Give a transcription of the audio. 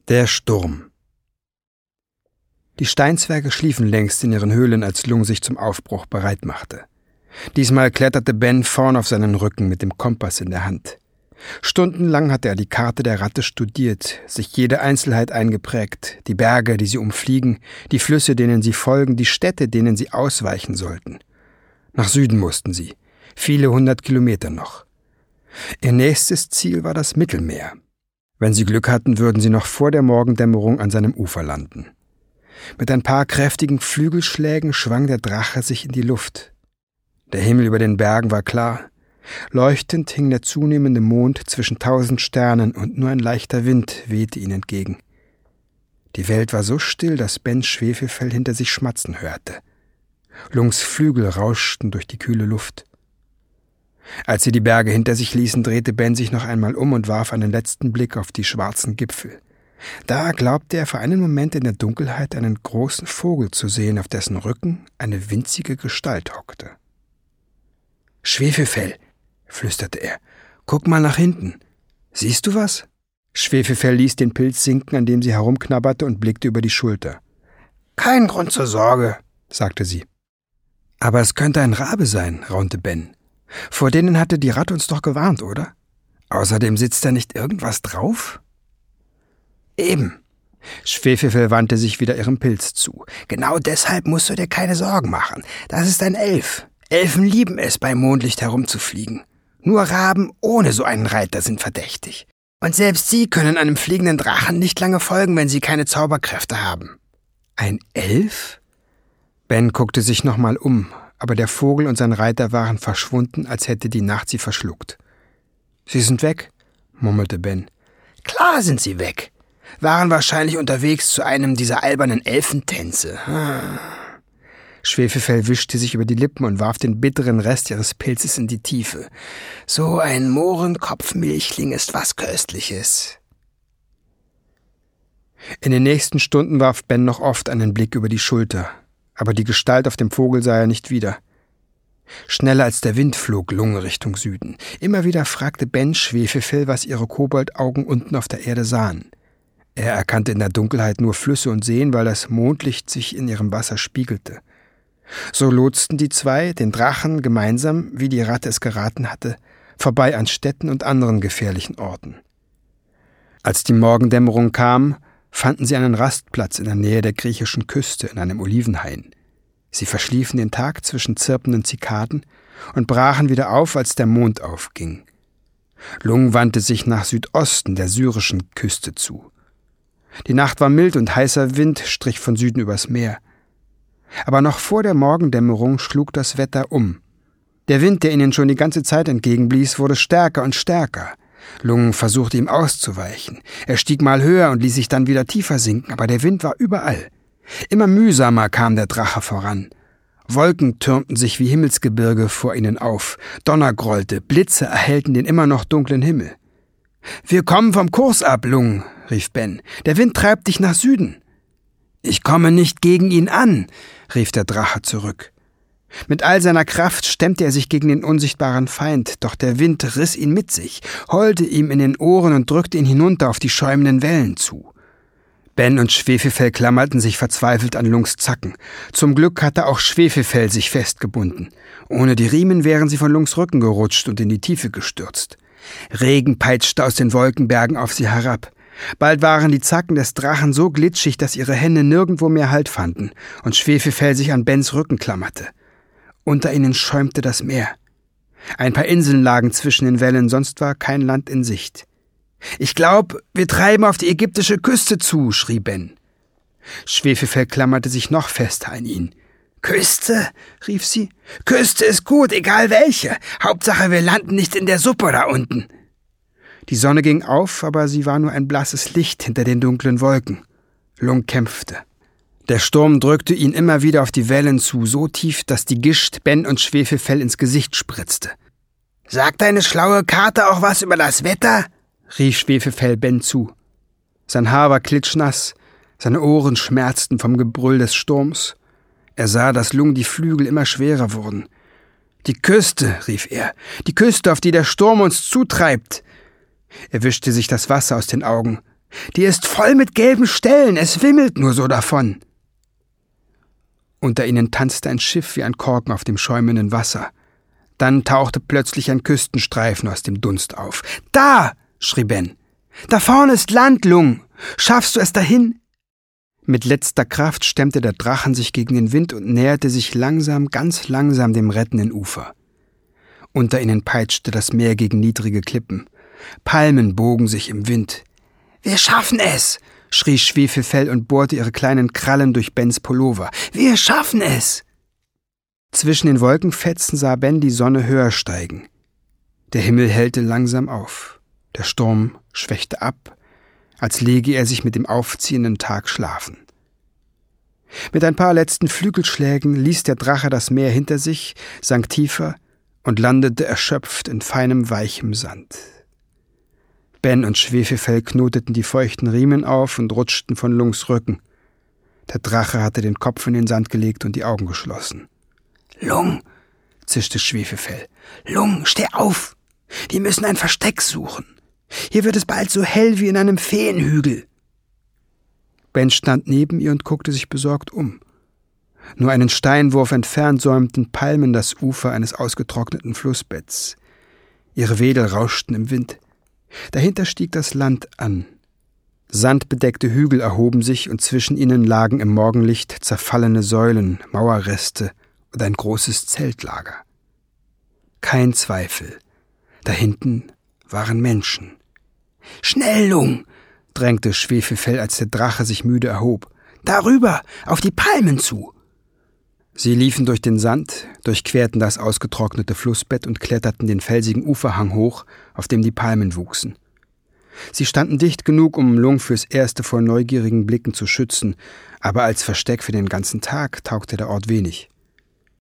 Der Sturm. Die Steinzwerge schliefen längst in ihren Höhlen, als Lung sich zum Aufbruch bereit machte. Diesmal kletterte Ben vorn auf seinen Rücken mit dem Kompass in der Hand. Stundenlang hatte er die Karte der Ratte studiert, sich jede Einzelheit eingeprägt, die Berge, die sie umfliegen, die Flüsse, denen sie folgen, die Städte, denen sie ausweichen sollten. Nach Süden mussten sie, viele 100 Kilometer noch. Ihr nächstes Ziel war das Mittelmeer. Wenn sie Glück hatten, würden sie noch vor der Morgendämmerung an seinem Ufer landen. Mit ein paar kräftigen Flügelschlägen schwang der Drache sich in die Luft. Der Himmel über den Bergen war klar. Leuchtend hing der zunehmende Mond zwischen 1000 Sternen und nur ein leichter Wind wehte ihnen entgegen. Die Welt war so still, dass Ben Schwefelfell hinter sich schmatzen hörte. Lungs Flügel rauschten durch die kühle Luft. Als sie die Berge hinter sich ließen, drehte Ben sich noch einmal um und warf einen letzten Blick auf die schwarzen Gipfel. Da glaubte er für einen Moment in der Dunkelheit einen großen Vogel zu sehen, auf dessen Rücken eine winzige Gestalt hockte. »Schwefelfell«, flüsterte er, »guck mal nach hinten. Siehst du was?« Schwefelfell ließ den Pilz sinken, an dem sie herumknabberte, und blickte über die Schulter. »Kein Grund zur Sorge«, sagte sie. »Aber es könnte ein Rabe sein«, raunte Ben. »Vor denen hatte die Ratte uns doch gewarnt, oder? Außerdem sitzt da nicht irgendwas drauf?« »Eben.« Schwefelfell wandte sich wieder ihrem Pilz zu. »Genau deshalb musst du dir keine Sorgen machen. Das ist ein Elf. Elfen lieben es, bei Mondlicht herumzufliegen. Nur Raben ohne so einen Reiter sind verdächtig. Und selbst sie können einem fliegenden Drachen nicht lange folgen, wenn sie keine Zauberkräfte haben.« »Ein Elf?« Ben guckte sich nochmal um, aber der Vogel und sein Reiter waren verschwunden, als hätte die Nacht sie verschluckt. »Sie sind weg«, murmelte Ben. »Klar sind sie weg. Waren wahrscheinlich unterwegs zu einem dieser albernen Elfentänze.« Schwefelfell wischte sich über die Lippen und warf den bitteren Rest ihres Pilzes in die Tiefe. »So ein Mohrenkopfmilchling ist was Köstliches.« In den nächsten Stunden warf Ben noch oft einen Blick über die Schulter, aber die Gestalt auf dem Vogel sah er nicht wieder. Schneller als der Wind flog Lung Richtung Süden. Immer wieder fragte Ben Schwefelfell, was ihre Koboldaugen unten auf der Erde sahen. Er erkannte in der Dunkelheit nur Flüsse und Seen, weil das Mondlicht sich in ihrem Wasser spiegelte. So lotsten die zwei den Drachen gemeinsam, wie die Ratte es geraten hatte, vorbei an Städten und anderen gefährlichen Orten. Als die Morgendämmerung kam, fanden sie einen Rastplatz in der Nähe der griechischen Küste in einem Olivenhain. Sie verschliefen den Tag zwischen zirpenden Zikaden und brachen wieder auf, als der Mond aufging. Lung wandte sich nach Südosten der syrischen Küste zu. Die Nacht war mild und heißer Wind strich von Süden übers Meer. Aber noch vor der Morgendämmerung schlug das Wetter um. Der Wind, der ihnen schon die ganze Zeit entgegenblies, wurde stärker und stärker. Lung versuchte ihm auszuweichen. Er stieg mal höher und ließ sich dann wieder tiefer sinken, aber der Wind war überall. Immer mühsamer kam der Drache voran. Wolken türmten sich wie Himmelsgebirge vor ihnen auf. Donner grollte, Blitze erhellten den immer noch dunklen Himmel. »Wir kommen vom Kurs ab, Lung«, rief Ben. »Der Wind treibt dich nach Süden.« »Ich komme nicht gegen ihn an«, rief der Drache zurück. Mit all seiner Kraft stemmte er sich gegen den unsichtbaren Feind, doch der Wind riss ihn mit sich, heulte ihm in den Ohren und drückte ihn hinunter auf die schäumenden Wellen zu. Ben und Schwefelfell klammerten sich verzweifelt an Lungs Zacken. Zum Glück hatte auch Schwefelfell sich festgebunden. Ohne die Riemen wären sie von Lungs Rücken gerutscht und in die Tiefe gestürzt. Regen peitschte aus den Wolkenbergen auf sie herab. Bald waren die Zacken des Drachen so glitschig, dass ihre Hände nirgendwo mehr Halt fanden und Schwefelfell sich an Bens Rücken klammerte. Unter ihnen schäumte das Meer. Ein paar Inseln lagen zwischen den Wellen, sonst war kein Land in Sicht. »Ich glaube, wir treiben auf die ägyptische Küste zu«, schrie Ben. Schwefelfell klammerte sich noch fester an ihn. »Küste?«, rief sie. »Küste ist gut, egal welche. Hauptsache, wir landen nicht in der Suppe da unten.« Die Sonne ging auf, aber sie war nur ein blasses Licht hinter den dunklen Wolken. Lung kämpfte. Der Sturm drückte ihn immer wieder auf die Wellen zu, so tief, dass die Gischt Ben und Schwefelfell ins Gesicht spritzte. »Sagt deine schlaue Karte auch was über das Wetter?«, rief Schwefelfell Ben zu. Sein Haar war klitschnass, seine Ohren schmerzten vom Gebrüll des Sturms. Er sah, dass Lung die Flügel immer schwerer wurden. »Die Küste«, rief er, »die Küste, auf die der Sturm uns zutreibt.« Er wischte sich das Wasser aus den Augen. Die ist voll mit gelben Stellen, es wimmelt nur so davon. Unter ihnen tanzte ein Schiff wie ein Korken auf dem schäumenden Wasser. Dann tauchte plötzlich ein Küstenstreifen aus dem Dunst auf. »Da!« schrie Ben. »Da vorne ist Land, Lung! Schaffst du es dahin?« Mit letzter Kraft stemmte der Drachen sich gegen den Wind und näherte sich langsam, ganz langsam dem rettenden Ufer. Unter ihnen peitschte das Meer gegen niedrige Klippen. Palmen bogen sich im Wind. »Wir schaffen es!« schrie Schwefelfell und bohrte ihre kleinen Krallen durch Bens Pullover. »Wir schaffen es!« Zwischen den Wolkenfetzen sah Ben die Sonne höher steigen. Der Himmel hellte langsam auf. Der Sturm schwächte ab, als lege er sich mit dem aufziehenden Tag schlafen. Mit ein paar letzten Flügelschlägen ließ der Drache das Meer hinter sich, sank tiefer und landete erschöpft in feinem, weichem Sand. Ben und Schwefelfell knoteten die feuchten Riemen auf und rutschten von Lungs Rücken. Der Drache hatte den Kopf in den Sand gelegt und die Augen geschlossen. »Lung«, zischte Schwefelfell, »Lung, steh auf! Wir müssen ein Versteck suchen. Hier wird es bald so hell wie in einem Feenhügel.« Ben stand neben ihr und guckte sich besorgt um. Nur einen Steinwurf entfernt säumten Palmen das Ufer eines ausgetrockneten Flussbetts. Ihre Wedel rauschten im Wind. Dahinter stieg das Land an. Sandbedeckte Hügel erhoben sich und zwischen ihnen lagen im Morgenlicht zerfallene Säulen, Mauerreste und ein großes Zeltlager. Kein Zweifel. Da hinten waren Menschen. »Schnell, Lung«, drängte Schwefelfell, als der Drache sich müde erhob. »Darüber, auf die Palmen zu!« Sie liefen durch den Sand, durchquerten das ausgetrocknete Flussbett und kletterten den felsigen Uferhang hoch, auf dem die Palmen wuchsen. Sie standen dicht genug, um Lung fürs Erste vor neugierigen Blicken zu schützen, aber als Versteck für den ganzen Tag taugte der Ort wenig.